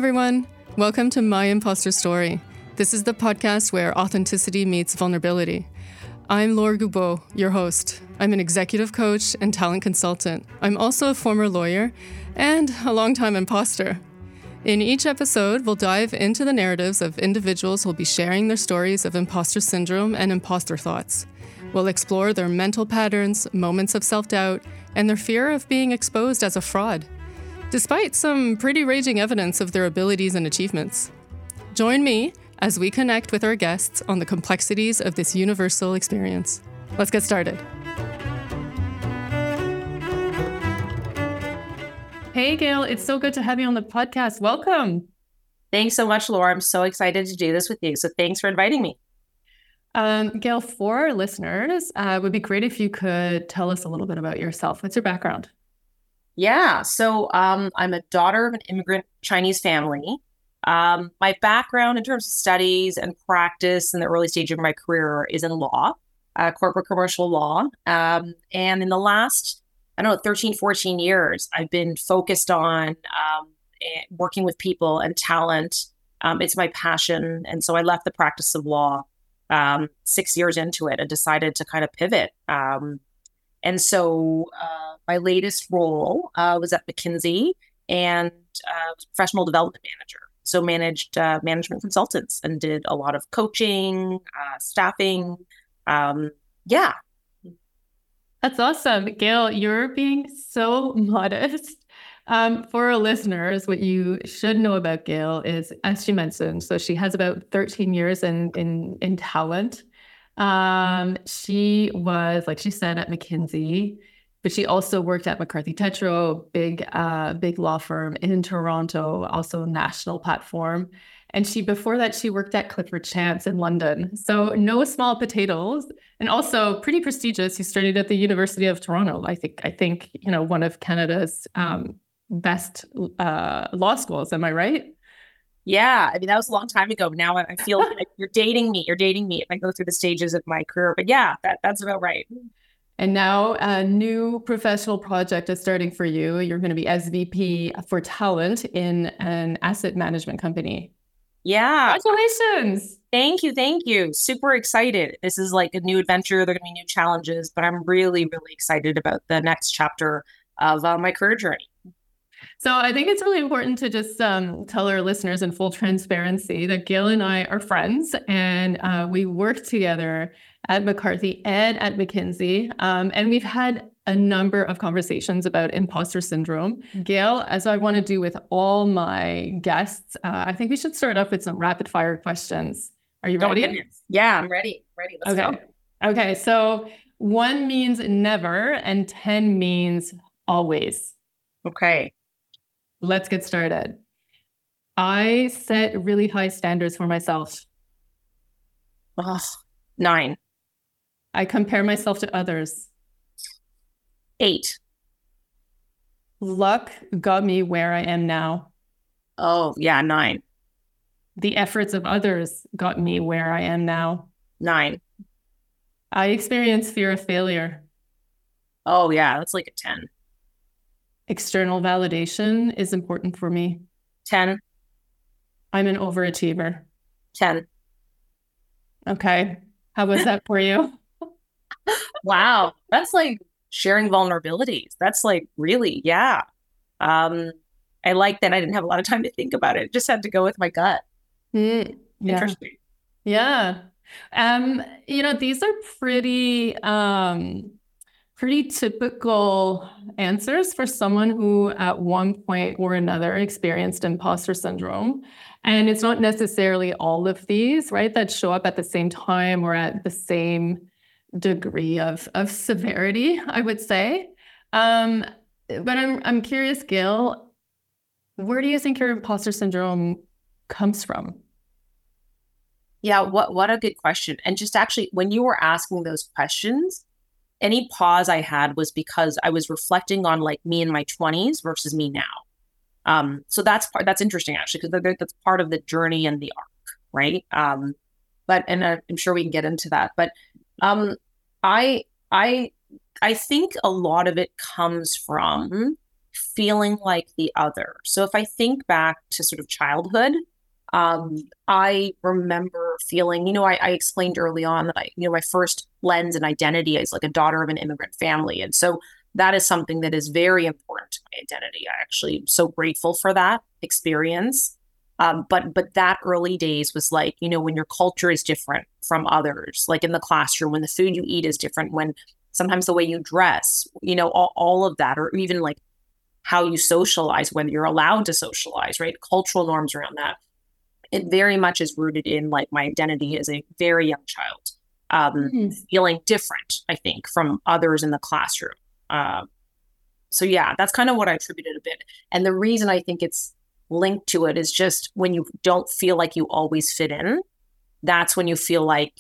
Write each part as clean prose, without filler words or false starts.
everyone. Welcome to My Imposter Story. This is the podcast where authenticity meets vulnerability. I'm Laura Goubeau, your host. I'm an executive coach and talent consultant. I'm also a former lawyer and a longtime imposter. In each episode, we'll dive into the narratives of individuals who'll be sharing their stories of imposter syndrome and imposter thoughts. We'll explore their mental patterns, moments of self-doubt, and their fear of being exposed as a fraud, despite some pretty raging evidence of their abilities and achievements. Join me as we connect with our guests on the complexities of this universal experience. Let's get started. Hey, Gail, it's so good to have you on the podcast. Welcome. Thanks so much, Laura. I'm so excited to do this with you. So thanks for inviting me. Gail, for our listeners, it would be great if you could tell us a little bit about yourself. What's your background? Yeah, so I'm a daughter of an immigrant Chinese family. My background in terms of studies and practice in the early stage of my career is in law, corporate commercial law. And in the last, 13, 14 years, I've been focused on working with people and talent. It's my passion. And so I left the practice of law 6 years into it and decided to kind of pivot. And so my latest role was at McKinsey and was professional development manager. So managed management consultants and did a lot of coaching, staffing. Yeah. That's awesome. Gail, you're being so modest. For our listeners, what you should know about Gail is, as she mentioned, so she has about 13 years in talent. She was, like she said, at McKinsey, but she also worked at McCarthy Tétrault, big law firm in Toronto, also national platform. And before that, she worked at Clifford Chance in London. So no small potatoes, and also pretty prestigious. You studied at the University of Toronto. I think one of Canada's best law schools. Am I right? Yeah, that was a long time ago. Now I feel like you're dating me. If I go through the stages of my career. But yeah, that's about right. And now a new professional project is starting for you. You're going to be SVP for talent in an asset management company. Yeah. Congratulations. Thank you. Super excited. This is like a new adventure. There are going to be new challenges, but I'm really, really excited about the next chapter of my career journey. So I think it's really important to just tell our listeners in full transparency that Gail and I are friends, and we work together at McCarthy and at McKinsey. And we've had a number of conversations about imposter syndrome. Gail, as I want to do with all my guests, I think we should start off with some rapid fire questions. Are you ready? Goodness. Yeah, I'm ready. Let's go. Okay. So 1 means never and 10 means always. Okay. Let's get started. I set really high standards for myself. 9. I compare myself to others. 8. Luck got me where I am now. Oh, yeah, 9. The efforts of others got me where I am now. 9. I experience fear of failure. Oh, yeah, that's like a 10. External validation is important for me. 10. I'm an overachiever. 10. Okay. How was that for you? Wow. That's like sharing vulnerabilities. That's like really, yeah. I like that I didn't have a lot of time to think about it. Just had to go with my gut. Yeah. Interesting. Yeah. These are pretty typical answers for someone who at one point or another experienced imposter syndrome. And it's not necessarily all of these, right, that show up at the same time or at the same degree of severity, I would say. But I'm curious, Gail, where do you think your imposter syndrome comes from? Yeah, what a good question. And just actually, when you were asking those questions, any pause I had was because I was reflecting on like me in my 20s versus me now. So that's interesting actually, because that's part of the journey and the arc, right? I'm sure we can get into that. But I think a lot of it comes from feeling like the other. So if I think back to sort of childhood, I remember feeling, I explained early on that my first lens and identity is like a daughter of an immigrant family. And so that is something that is very important to my identity. I actually am so grateful for that experience. But that early days was like, when your culture is different from others, like in the classroom, when the food you eat is different, when sometimes the way you dress, all of that, or even like how you socialize, whether you're allowed to socialize, right? Cultural norms around that. It very much is rooted in like my identity as a very young child, feeling different, I think, from others in the classroom. So yeah, that's kind of what I attributed a bit. And the reason I think it's linked to it is just when you don't feel like you always fit in, that's when you feel like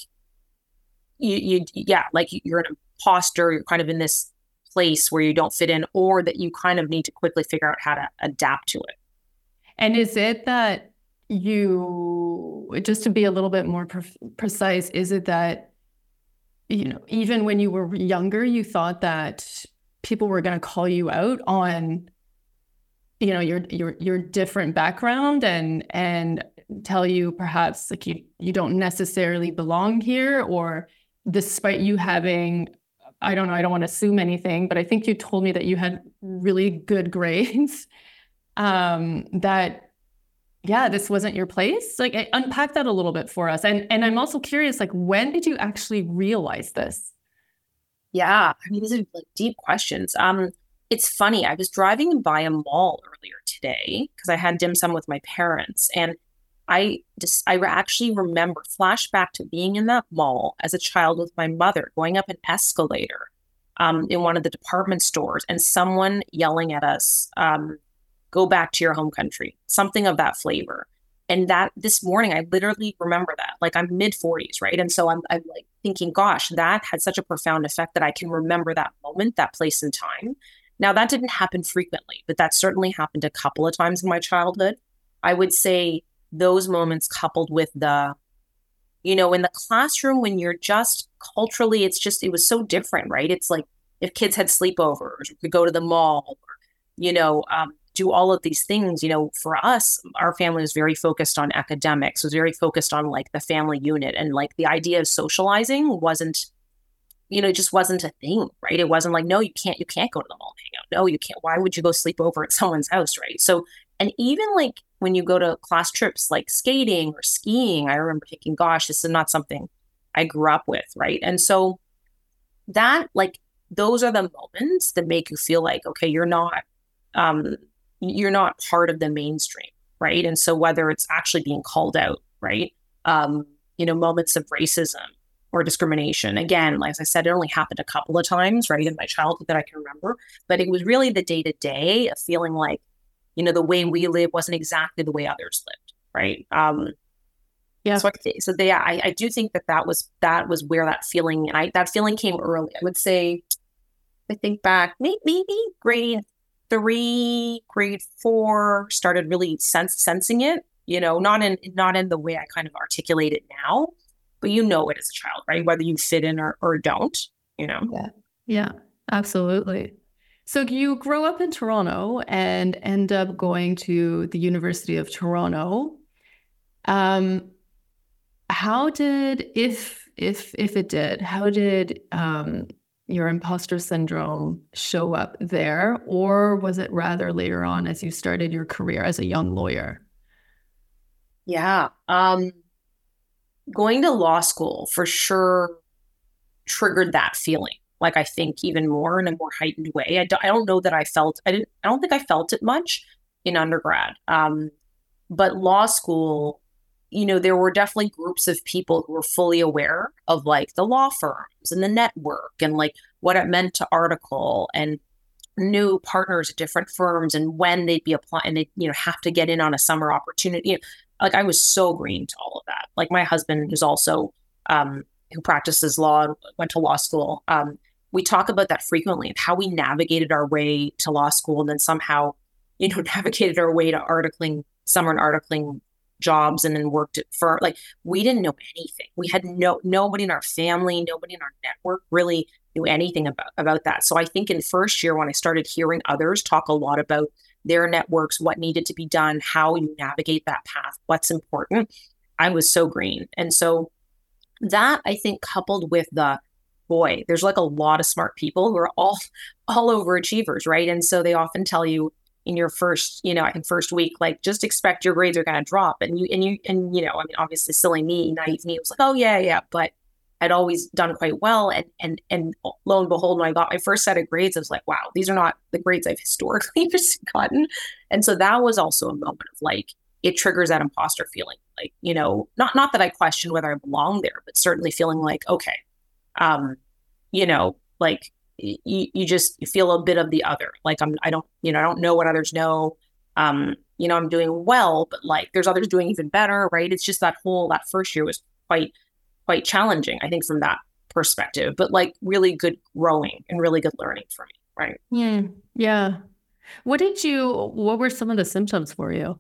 like you're an imposter, you're kind of in this place where you don't fit in, or that you kind of need to quickly figure out how to adapt to it. And is it that just to be a little bit more precise, is it that, even when you were younger, you thought that people were going to call you out on, your different background and tell you perhaps like you don't necessarily belong here, or despite you having, I don't know, I don't want to assume anything, but I think you told me that you had really good grades, this wasn't your place. Like, unpack that a little bit for us. And I'm also curious, like, when did you actually realize this? Yeah, I mean, these are like deep questions. It's funny. I was driving by a mall earlier today because I had dim sum with my parents, and I actually remember flashback to being in that mall as a child with my mother, going up an escalator, in one of the department stores, and someone yelling at us, "Go back to your home country," something of that flavor. And that this morning, I literally remember that. Like, I'm mid-40s, right? And so I'm like thinking, gosh, that had such a profound effect that I can remember that moment, that place and time. Now, that didn't happen frequently, but that certainly happened a couple of times in my childhood. I would say those moments coupled with the, in the classroom, when you're just culturally, it was so different, right? It's like if kids had sleepovers, we could go to the mall, or, do all of these things. For us, our family was very focused on academics, was very focused on like the family unit, and like the idea of socializing wasn't, it just wasn't a thing, right? It wasn't like, no, you can't go to the mall and hang out. No, you can't. Why would you go sleep over at someone's house, right? So, and even like when you go to class trips, like skating or skiing, I remember thinking, gosh, this is not something I grew up with, right? And so that, like, those are the moments that make you feel like, okay, you're not part of the mainstream, right? And so whether it's actually being called out, right? Moments of racism or discrimination. Again, like I said, it only happened a couple of times, right, in my childhood that I can remember. But it was really the day-to-day of feeling like, the way we live wasn't exactly the way others lived, right? Yeah. I do think that was where that feeling, and that feeling came early. I would say, I think back, maybe grade 3, grade 4, started really sensing it, not in the way I kind of articulate it now, but it as a child, right? Whether you fit in or don't, Yeah, absolutely. So you grow up in Toronto and end up going to the University of Toronto. How did, if it did, how did your imposter syndrome show up there, or was it rather later on as you started your career as a young lawyer? Yeah. Going to law school for sure triggered that feeling. Like, I think even more in a more heightened way. I don't know that I don't think I felt it much in undergrad. But law school, there were definitely groups of people who were fully aware of like the law firms and the network and like what it meant to article, and new partners at different firms and when they'd be applying, and they, have to get in on a summer opportunity. Like, I was so green to all of that. Like, my husband is also, who practices law and went to law school. We talk about that frequently, of how we navigated our way to law school and then somehow, navigated our way to summer articling jobs, and then worked we didn't know anything. We had nobody in our family, nobody in our network really knew anything about that. So I think in first year, when I started hearing others talk a lot about their networks, what needed to be done, how you navigate that path, what's important, I was so green. And so that, I think, coupled with there's like a lot of smart people who are all overachievers, right? And so they often tell you in your first, in first week, like, just expect your grades are going to drop. And I mean, obviously silly me, naive me, was like, oh yeah. But I'd always done quite well. And lo and behold, when I got my first set of grades, I was like, wow, these are not the grades I've historically gotten. And so that was also a moment of like, it triggers that imposter feeling. Like, not that I question whether I belong there, but certainly feeling like, okay, like you feel a bit of the other. Like I don't know what others know. I'm doing well, but like there's others doing even better, right? It's just that first year was quite challenging, I think, from that perspective, but like really good growing and really good learning for me, right? Yeah. What were some of the symptoms for you?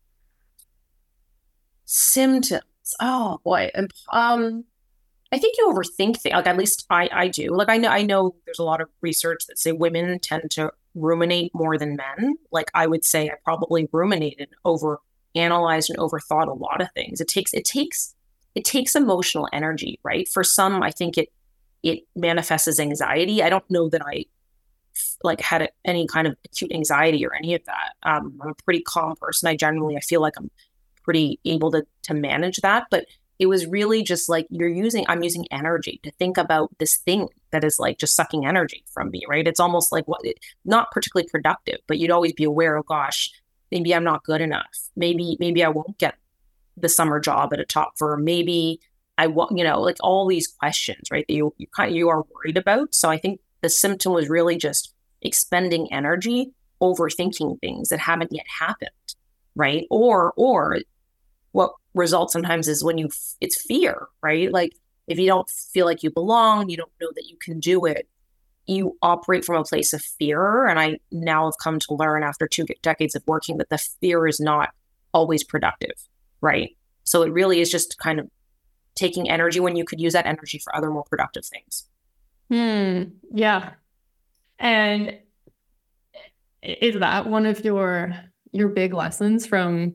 Symptoms. Oh boy. I think you overthink things. Like, at least I do. Like, I know there's a lot of research that say women tend to ruminate more than men. Like, I would say I probably ruminated, over analyzed and overthought a lot of things. It takes emotional energy, right? For some, I think it manifests as anxiety. I don't know that I like had any kind of acute anxiety or any of that. I'm a pretty calm person. I feel like I'm pretty able to manage that, but it was really just like I'm using energy to think about this thing that is like just sucking energy from me, right? It's almost like not particularly productive, but you'd always be aware of, gosh, maybe I'm not good enough. Maybe I won't get the summer job at a top firm. Maybe I won't, like all these questions, right? That you are worried about. So I think the symptom was really just expending energy, overthinking things that haven't yet happened, right? Or what results sometimes is when it's fear, right? Like, if you don't feel like you belong, you don't know that you can do it, you operate from a place of fear. And I now have come to learn, after 2 decades of working, that the fear is not always productive, right? So it really is just kind of taking energy when you could use that energy for other more productive things. Yeah. And is that one of your big lessons from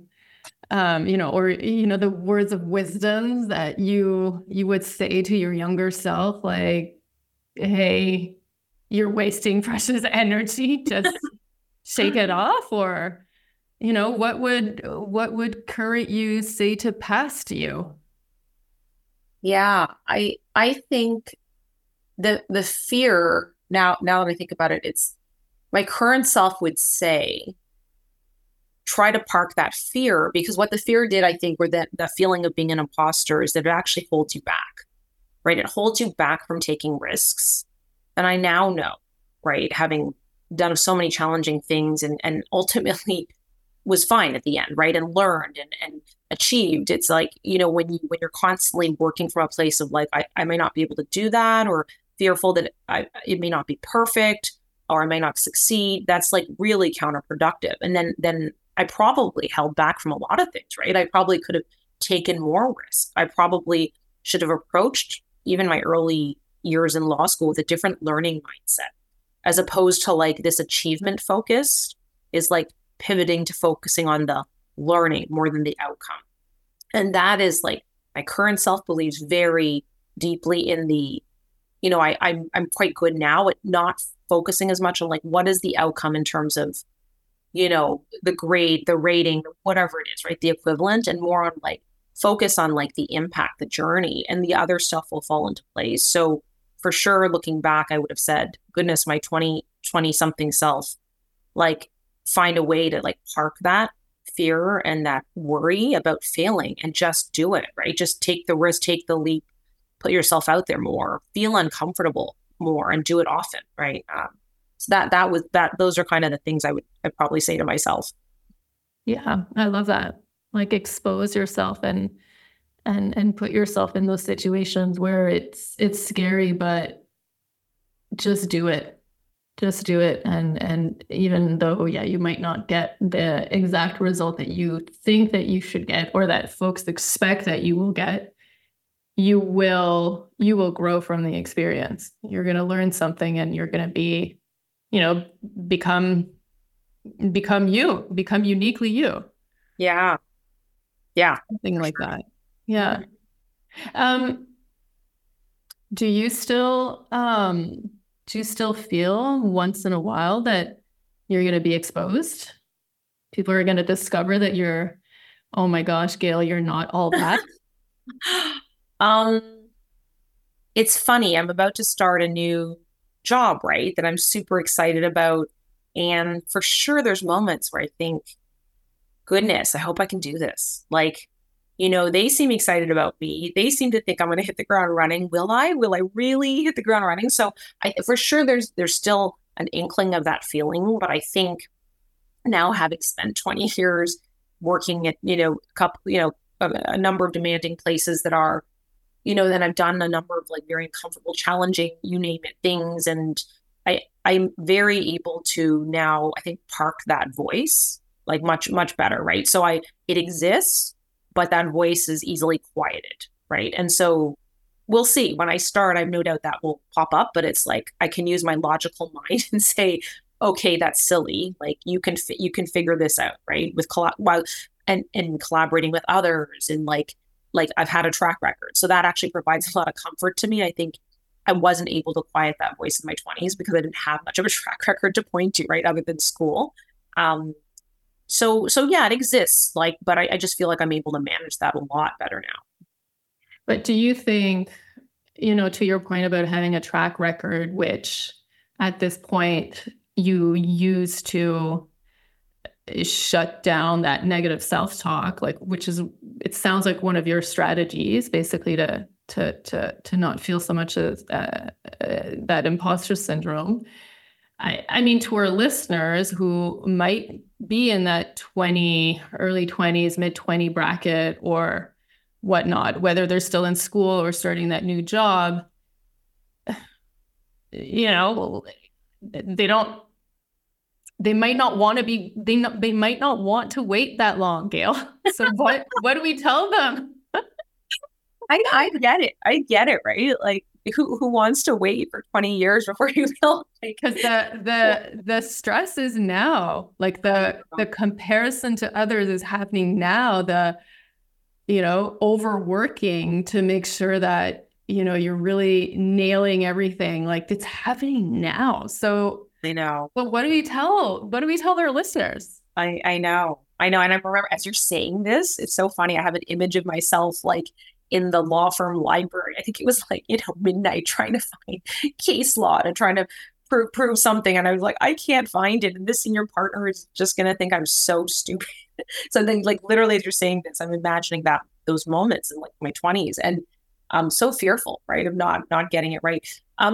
the words of wisdom that you would say to your younger self, like, hey, you're wasting precious energy, just shake it off? Or, what would current you say to past you? Yeah, I think the fear, now that I think about it, it's my current self would say, try to park that fear, because what the fear did, I think, or that the feeling of being an imposter, is that it actually holds you back, right? It holds you back from taking risks. And I now know, right, having done so many challenging things and ultimately was fine at the end, right? And learned and achieved. It's like, when you're constantly working from a place of like, I may not be able to do that, or fearful that it may not be perfect, or I may not succeed, that's like really counterproductive. And then I probably held back from a lot of things, right? I probably could have taken more risk. I probably should have approached even my early years in law school with a different learning mindset, as opposed to like this achievement focus is like pivoting to focusing on the learning more than the outcome. And that is like, my current self believes very deeply in the, I'm quite good now at not focusing as much on like, what is the outcome in terms of, the grade, the rating, whatever it is, right? The equivalent, and more on like focus on like the impact, the journey, and the other stuff will fall into place. So for sure, looking back, I would have said, goodness, my 20 something self, like, find a way to like park that fear and that worry about failing and just do it, right? Just take the risk, take the leap, put yourself out there more, feel uncomfortable more, and do it often, right? So those are kind of the things I'd probably say to myself. Yeah, I love that. Like, expose yourself and put yourself in those situations where it's scary, but just do it. Just do it. And even though, you might not get the exact result that you think that you should get, or that folks expect that you will get, you will grow from the experience. You're going to learn something, and you're going to be, become uniquely you. Yeah. Something like that. Yeah. Do you still feel once in a while that you're going to be exposed? People are going to discover that you're, oh my gosh, Gail, you're not all that. It's funny. I'm about to start a new job, right? That I'm super excited about. And for sure, there's moments where I think, goodness, I hope I can do this. Like, they seem excited about me. They seem to think I'm going to hit the ground running. Will I? Will I really hit the ground running? So for sure, there's still an inkling of that feeling. But I think now, having spent 20 years working at, a number of demanding places that are, then I've done a number of like very uncomfortable, challenging, you name it, things. And I'm very able to now, I think, park that voice like much, much better, right? So it exists, but that voice is easily quieted, right? And so we'll see. When I start, I have no doubt that will pop up, but it's like I can use my logical mind and say, okay, that's silly. Like you can figure this out, right? And collaborating with others, and like I've had a track record. So that actually provides a lot of comfort to me. I think I wasn't able to quiet that voice in my 20s because I didn't have much of a track record to point to, right? Other than school. So yeah, it exists, but I just feel like I'm able to manage that a lot better now. But do you think, to your point about having a track record, which at this point you use to shut down that negative self-talk, it sounds like one of your strategies, basically to not feel so much as that imposter syndrome. I mean, to our listeners who might be in that early 20s, mid 20 bracket or whatnot, whether they're still in school or starting that new job, they might not want to be, they might not want to wait that long, Gail. So what do we tell them? I get it. I get it, right? Like who wants to wait for 20 years before you feel like, because the stress is now, like the comparison to others is happening now, the overworking to make sure that you're really nailing everything, like it's happening now. So I know. But what do we tell their listeners? I know. And I remember as you're saying this, it's so funny. I have an image of myself like in the law firm library. I think it was like, midnight trying to find case law and trying to prove something. And I was like, I can't find it. And this senior partner is just going to think I'm so stupid. So then like literally as you're saying this, I'm imagining those moments in like my 20s, and I'm so fearful, right, of not getting it right.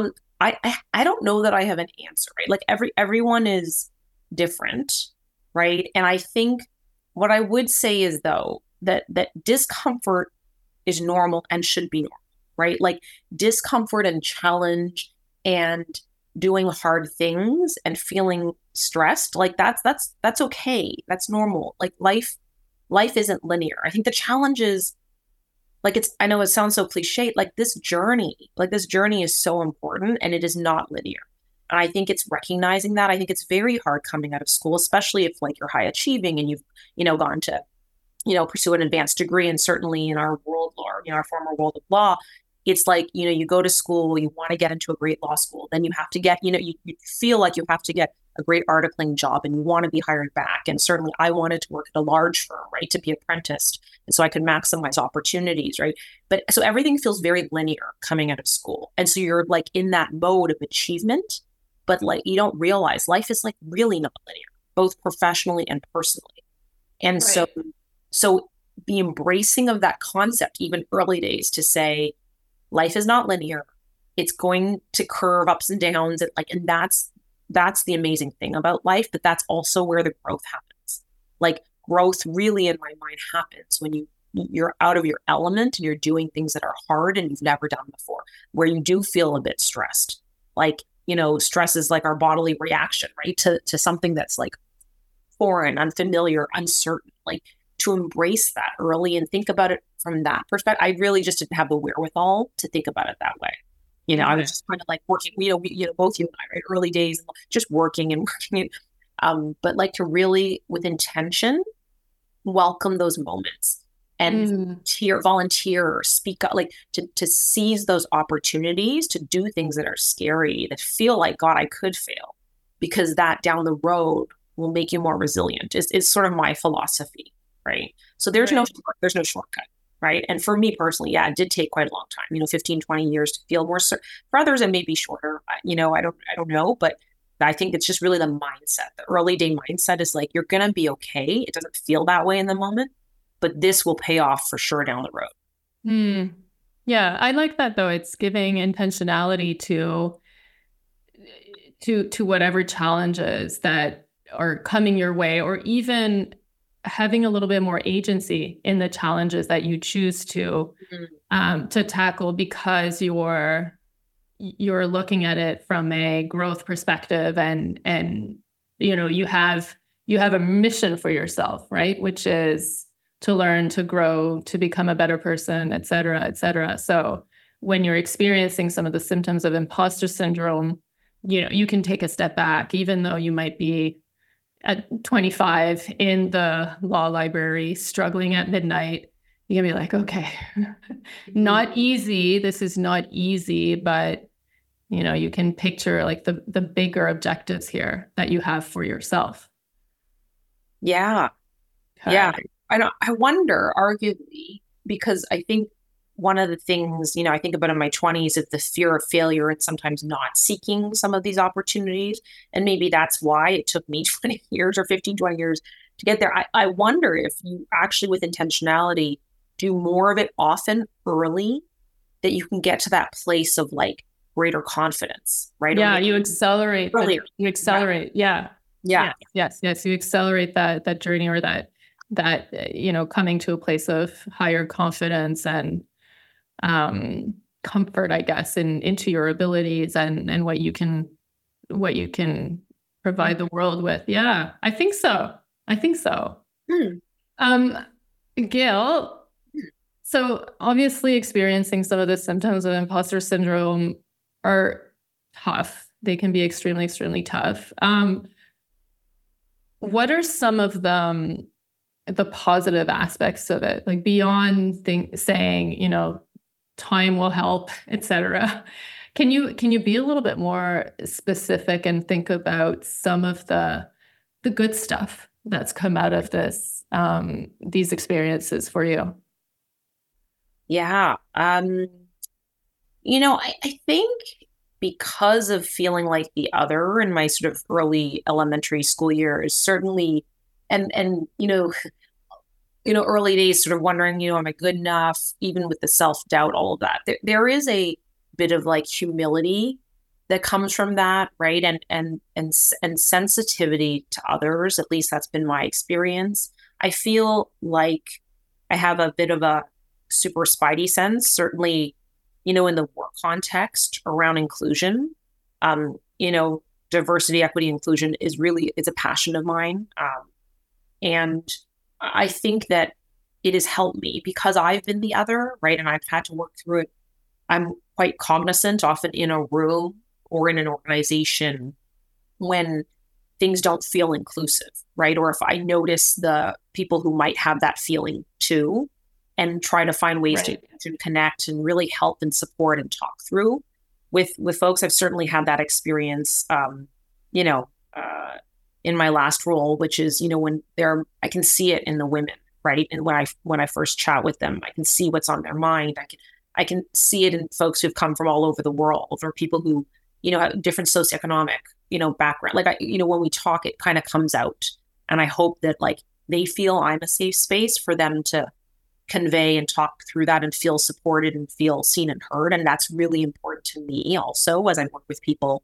I don't know that I have an answer, right? Like everyone is different, right? And I think what I would say is though that discomfort is normal and should be normal, right? Like discomfort and challenge and doing hard things and feeling stressed, like that's okay. That's normal. Like life isn't linear. I think the challenge is like I know it sounds so cliche, like this journey is so important, and it is not linear. And I think it's recognizing that. I think it's very hard coming out of school, especially if like you're high achieving and you've, gone to, pursue an advanced degree. And certainly in our world or, our former world of law, it's like, you go to school, you want to get into a great law school, then you have to get, you feel like you have to get a great articling job and you want to be hired back. And certainly I wanted to work at a large firm, right, to be apprenticed. And so I could maximize opportunities, right? But so everything feels very linear coming out of school. And so you're like in that mode of achievement, but like you don't realize life is like really not linear, both professionally and personally. And right. So the embracing of that concept, even early days, to say life is not linear, it's going to curve ups and downs, and that's the amazing thing about life, but that's also where the growth happens. Like growth really in my mind happens when you're out of your element and you're doing things that are hard and you've never done before, where you do feel a bit stressed. Like, stress is like our bodily reaction, right? To something that's like foreign, unfamiliar, uncertain, like to embrace that early and think about it from that perspective. I really just didn't have the wherewithal to think about it that way. I was just kind of like working, both you and I, right? Early days, just working and working. But like to really, with intention, welcome those moments and volunteer, speak up, like to seize those opportunities to do things that are scary, that feel like, God, I could fail, because that down the road will make you more resilient is sort of my philosophy, right? So there's no shortcut, right? And for me personally, yeah, it did take quite a long time, 15, 20 years to feel more certain. For others, it may be shorter, I don't know, but I think it's just really the mindset. The early day mindset is like, you're going to be okay. It doesn't feel that way in the moment, but this will pay off for sure down the road. Yeah, I like that though. It's giving intentionality to whatever challenges that are coming your way, or even having a little bit more agency in the challenges that you choose to tackle, because you're looking at it from a growth perspective, and you have a mission for yourself, right? Which is to learn, to grow, to become a better person, et cetera, et cetera. So when you're experiencing some of the symptoms of imposter syndrome, you can take a step back, even though you might be at 25 in the law library, struggling at midnight. You can be like, okay, not easy. This is not easy, but you can picture like the bigger objectives here that you have for yourself. Yeah. Okay. Yeah. I wonder, arguably, because I think one of the things, I think about in my 20s is the fear of failure and sometimes not seeking some of these opportunities. And maybe that's why it took me 20 years or 15, 20 years to get there. I wonder if you actually, with intentionality, do more of it often early, that you can get to that place of like greater confidence, right? Yeah, you accelerate. Earlier. You accelerate. Yeah. Yes. You accelerate that journey, or that coming to a place of higher confidence and comfort, I guess, into your abilities and what you can provide the world with. Yeah, I think so. Gail, so obviously experiencing some of the symptoms of imposter syndrome are tough. They can be extremely, extremely tough. What are some of the positive aspects of it? Like beyond saying, time will help, et cetera. Can you be a little bit more specific and think about some of the good stuff that's come out of these experiences for you? Yeah. I think because of feeling like the other in my sort of early elementary school years, certainly, and early days, sort of wondering, am I good enough? Even with the self-doubt, all of that, there is a bit of like humility that comes from that, right? And sensitivity to others. At least that's been my experience. I feel like I have a bit of a super spidey sense, certainly, in the work context around inclusion. Diversity, equity, inclusion is a passion of mine. And I think that it has helped me because I've been the other, right? And I've had to work through it. I'm quite cognizant, often in a room or in an organization, when things don't feel inclusive, right? Or if I notice the people who might have that feeling too, and try to find ways to connect and really help and support and talk through with folks. I've certainly had that experience, in my last role, which is, when I can see it in the women, right? And when I first chat with them, I can see what's on their mind. I can see it in folks who've come from all over the world, or people who, have different socioeconomic, background. Like, when we talk, it kind of comes out. And I hope that like they feel I'm a safe space for them to convey and talk through that and feel supported and feel seen and heard. And that's really important to me also, as I work with people,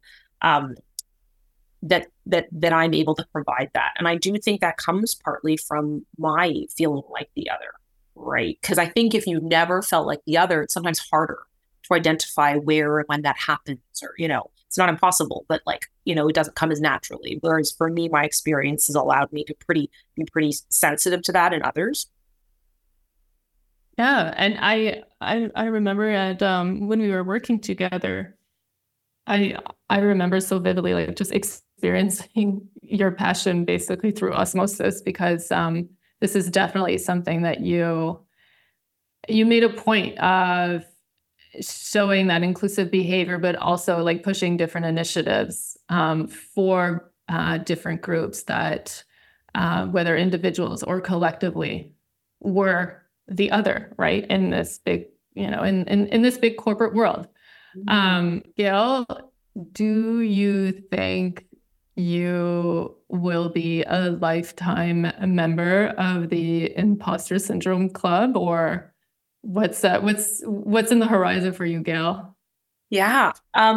that I'm able to provide that. And I do think that comes partly from my feeling like the other, right? Because I think if you never felt like the other, it's sometimes harder to identify where and when that happens, or, it's not impossible, but like, it doesn't come as naturally. Whereas for me, my experience has allowed me to be pretty sensitive to that in others. Yeah, and I remember at when we were working together, I remember so vividly like just experiencing your passion basically through osmosis because this is definitely something that you made a point of showing that inclusive behavior, but also like pushing different initiatives for different groups that, whether individuals or collectively, were the other, right? In this big, in this big corporate world. Gail, do you think you will be a lifetime member of the Imposter Syndrome Club, or what's in the horizon for you, Gail? Yeah.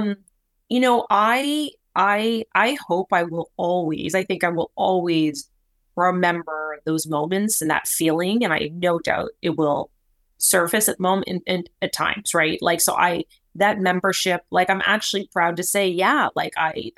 I hope I will always, I think I will always remember those moments and that feeling. And I have no doubt it will surface at times, right? Like, so that membership, like, I'm actually proud to say, yeah, like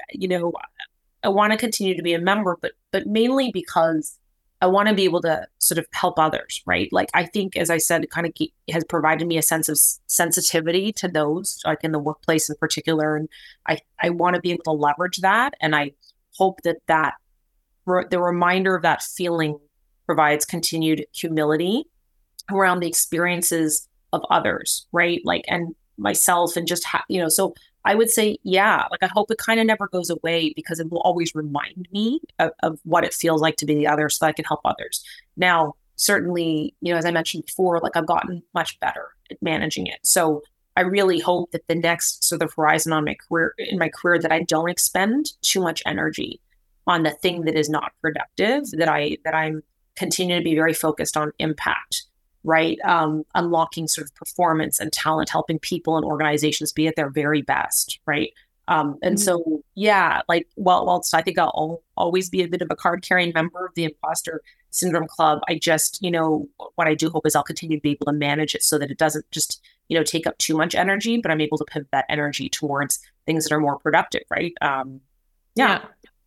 I want to continue to be a member, but mainly because I want to be able to sort of help others, right? Like, I think, as I said, it kind of has provided me a sense of sensitivity to those, like in the workplace in particular, and I want to be able to leverage that, and I hope that the reminder of that feeling provides continued humility around the experiences of others, right? Like, and myself, and just so I would say, yeah, like I hope it kind of never goes away because it will always remind me of what it feels like to be the other so that I can help others. Now, certainly, as I mentioned before, like I've gotten much better at managing it. So I really hope that the next sort of horizon in my career, that I don't expend too much energy on the thing that is not productive, that I'm continuing to be very focused on impact, right? Unlocking sort of performance and talent, helping people and organizations be at their very best, right? And so, yeah, like, whilst I think I'll always be a bit of a card-carrying member of the Imposter Syndrome Club, I just, what I do hope is I'll continue to be able to manage it so that it doesn't just, take up too much energy, but I'm able to pivot that energy towards things that are more productive, right? Yeah.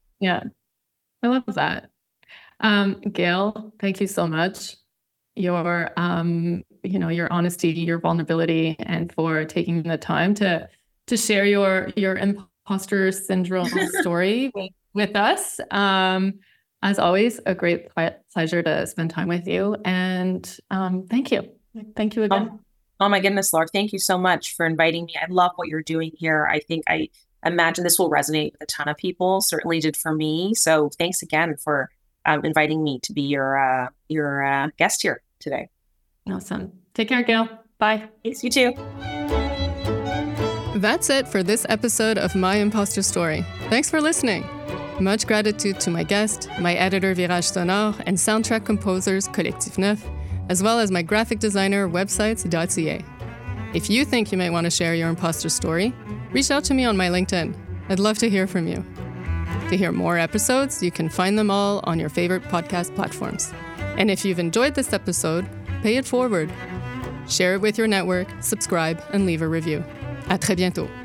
I love that. Gail, thank you so much. Your your honesty, your vulnerability, and for taking the time to share your imposter syndrome story with us. As always, a great pleasure to spend time with you. And thank you. Thank you again. Oh my goodness, Laura, thank you so much for inviting me. I love what you're doing here. I imagine this will resonate with a ton of people. Certainly did for me. So thanks again for inviting me to be your guest here today. Awesome. Take care, Gail. Bye. Thanks, you too. That's it for this episode of My Imposter Story. Thanks for listening. Much gratitude to my guest, my editor Virage Sonore, and soundtrack composers Collectif Neuf, as well as my graphic designer websites.ca. If you think you might want to share your imposter story, reach out to me on my LinkedIn. I'd love to hear from you. To hear more episodes, you can find them all on your favorite podcast platforms. And if you've enjoyed this episode, pay it forward. Share it with your network, subscribe, and leave a review. À très bientôt.